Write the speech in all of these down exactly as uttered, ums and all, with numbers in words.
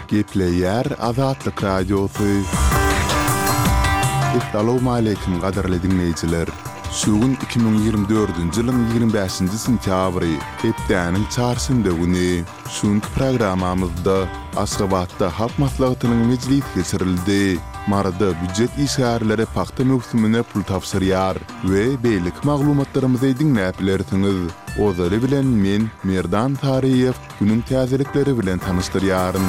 Gepleyer Azatlyk Radiosu. Assalamu alaykum gaderli dinleyijiler. Şugun iki bin ýygrimi dördünji ýylyň ýygrimi beşinji sentýabry, hepdäniň çarşymby güni. Şuňky programamyzda Aşgabatda halk maslahatynyň mejlisi geçirildi. Marada büdjet işgärleri paxta mövsümine pul tapşyrýar we beýlik maglumatlarymyzy dinläp bilersiňiz. Ozary bilen men Merdan Tariýew günüň täzelikleri bilen tanışdyrýarym.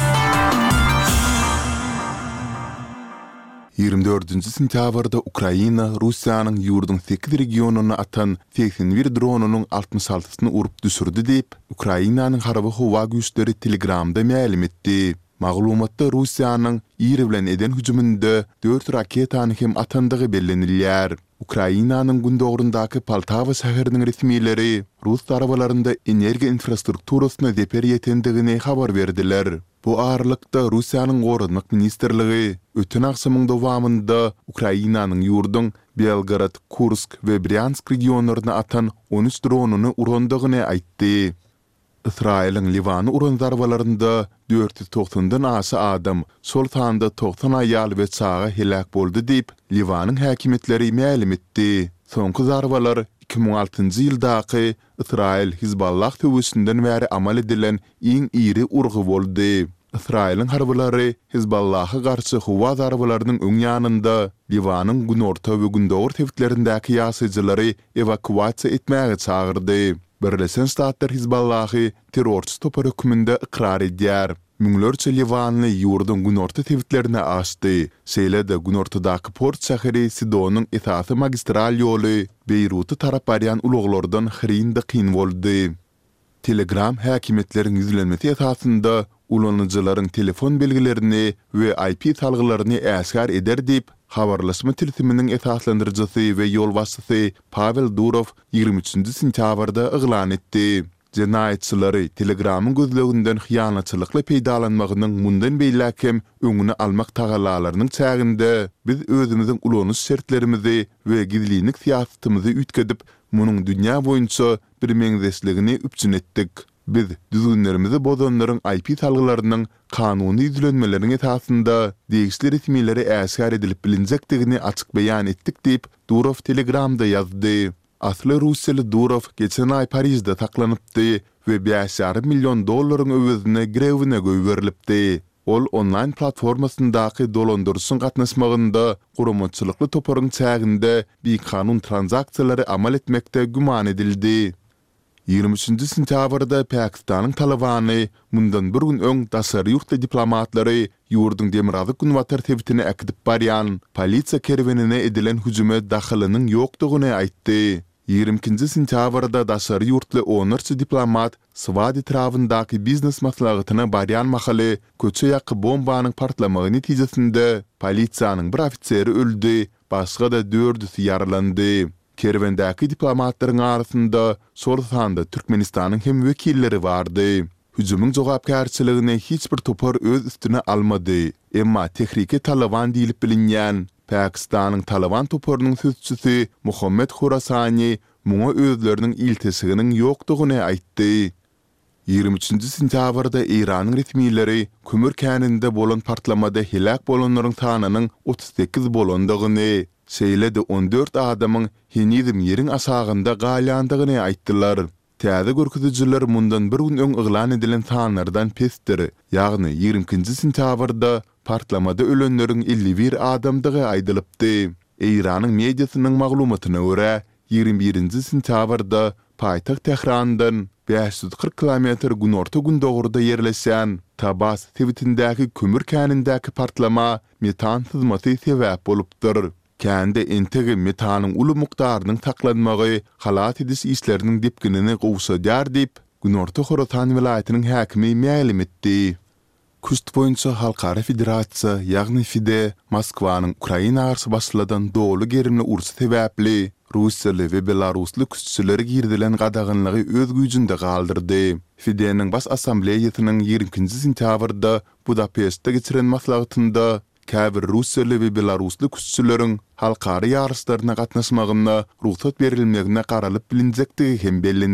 ýygrimi dördünji sentýabrda Ukraina Russiýanyň ýurdun sekiz regionuny atan seksen bir dronunyň altymyş altysyny urup düşürdi diýip Ukrainanyň harby howa güýçleri Telegramda ma'lum etdi. Maglumatda Russiýanyň ýeri bilen eden hüjüminde dört raketany hem atandygy bellenilýär. Ukrainanyň gündogrundaky Poltava şäheriniň resmiýetleri Rus tarabalarynda energiýa infrastrukturasyna zeper ýetendigini habar berdiler. Bu aralykda Russiýanyň Gorunlyk ministrligi ötün akşamyň dowamında Ukrainanyň ýurdun Belgrad, Kursk we Bryansk regionlaryna atan on üç dronuny urandygyny aýtdy. Israeliň Livany uran zarbalarynda dört yüz doksandan aşy adam, şol sanda doksan aýal we çaga helak boldy diýip Livanyň häkimetleri ma'lum etdi. Soňky zarbalar iki bin on altynjy ýyldaky Israel Hizballah töwüsünden bäri amal edilen iň iri urgy boldy. Israeliň harbylary Hizballaha garşy howa zarbalarynyň öň ýanynda Livanyň günorta we gündogor tewitlerindäki ýaşaýjylary evakuasiýa etmäge çagyrdy. Birleşen Ştatlar Hizballahy terrorçy topar hökmünde ikrar edýär. Müňlerçe Liwanly ýurdun günorta tewitlerine açdy. Şeýle-de günortadaky port şäheri Sidonyň esasy magistral ýoly Beyruty tarap barýan uluglardan hirinde kyn boldy. Telegram häkimetleriň ýüzlenmesi esasında ulanıcıların telefon belgilerini ve I P salgylaryny äsgär eder diýip habarlaşma tilsiminiň esaslandyrjysy we ýol başçysy Pavel Durov ýygrimi üçünji sentýabrda eglan etdi. Jenaýetçilary Telegramyň gözleginden hyýanatçylykly peýdalanmagynyň mundan beýläkem öňüne almak tagalalarynyň çäginde biz özümiziň ulanyş şertlerimizi we gizlilik siýasatymyzy ütkedip munyň dünýä boýunça bir meňzesligini üpçün etdik. Biz düzgünlerimizi bozanlaryň I P salgylarynyň kanuny düzlenmelerine esasında degişli resmiýetleri äsgär edilip bilinjekdigini açyk beýan etdik diýip Durov Telegramda ýazdy. Asly Russiýaly Durov geçen ay Parisde taklanypdy we beş ýarym million dollaryň öwezine grewine göýberilipdi. Ol online platformasyndaky dolandyrşyň gatnaşmagynda guramaçylykly toparyň çäginde bir kanun transaksiýalary amal etmekde güman edildi. ýygrimi üçünji sentýabrda Pakistanyň Talabany mundan bir gün öň daşary diplomatlary ýurdun demirazy günwatar tewitini akdyp barýan polisiýa kerwenine edilen hüjüme daxylynyň ýokdugyny aýtdy. ýygrimi ikinji sentýabrda daşary ýurtly onurçy diplomat Swat etrafyndaky biznes maslahatyna barýan mahaly köçe ýaky bombanyň partlamagy netijesinde polisiýanyň bir ofiseri öldü, başga da dört yüz ýaralandy. Kerwendäki diplomatlaryň arasynda şol sanda Türkmenistanyň hem wekilleri bardy. Hüjümüň jogapkärçiligini hiç bir topar öz üstüne almady. Emma tehrike Taliban diýilip bilinýän Pakistanyň Taliban toparynyň sözçüsi Muhammed Khorasani muňa özleriniň iltisiginiň ýokdugyny aýtdy. ýygrimi üçünji sentýabrda Iranyň resmiýetleri kömür käninde bolan partlamada helak bolanlaryň sanynyň otuz sekiz bolandygyny, şeýle-de on dört adamyň henizim ýeriň aşagynda galýandygyny aýtdylar. Täze görkezijler mundan bir gün öň eglan edilen sanlardan pesdir. Ýagny ýygrimi ikinji sentýabrda partlamada ölenleriň elli bir adamdygy aýdylypdy. Iranyň mediasynyň maglumatyna görä ýygrimi birinji sentýabrda paýtagt Tehrandan beş yüz kırk kilometr günorta gündogurda ýerleşen Tabas tewitindäki kömür känindäki partlama metan sızmasy sebäp bolupdyr. Kände entegi metanyň uly mukdarynyň taklanmagy halat edis işleriniň dipginini gowşadýar diýip Günorta Horatan vilayatynyň häkimi ma'lum etdi. Kust boýunça Halkara Federasiýa, ýagny FIDE, Moskwanyň Ukraina garşy başladan dolu gerimli ursy sebäpli Russiýaly we Belarusly küçüleri girdilen gadagynlygy öz güýjünde galdyrdy. FIDE-niň bas assambleýasynyň ýygrimi ikinji sentýabrda Budapestde geçiren maslahatynda käbir Russiýaly we Belarusly küçüleriň halkary ýarışlaryna gatnaşmagyna ruhsat berilmegine garalyp bilinjekdigi hem bellenildi.